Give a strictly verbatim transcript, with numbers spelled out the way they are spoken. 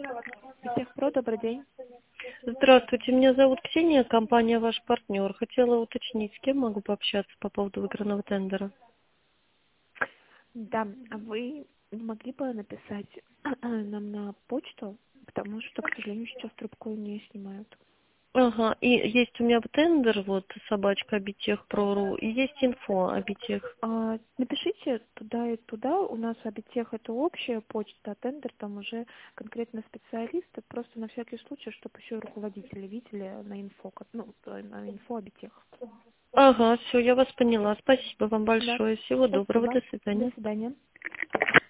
Техпро, добрый день. Здравствуйте, меня зовут Ксения, компания «Ваш партнер». Хотела уточнить, с кем могу пообщаться по поводу выигранного тендера. Да, а вы не могли бы написать нам на почту, потому что, к сожалению, сейчас трубку не снимают. Ага, и есть у меня тендер, вот, собачка Обитех.про.ру, и есть инфо Обитех. А, напишите туда и туда. У нас Обитех это общая почта, а тендер там уже конкретно специалисты. Просто на всякий случай, чтобы еще и руководители видели на инфо, как- ну, на инфо Обитех. Ага, все, я вас поняла. Спасибо вам Да, большое. Всего доброго, спасибо. до До свидания. свидания.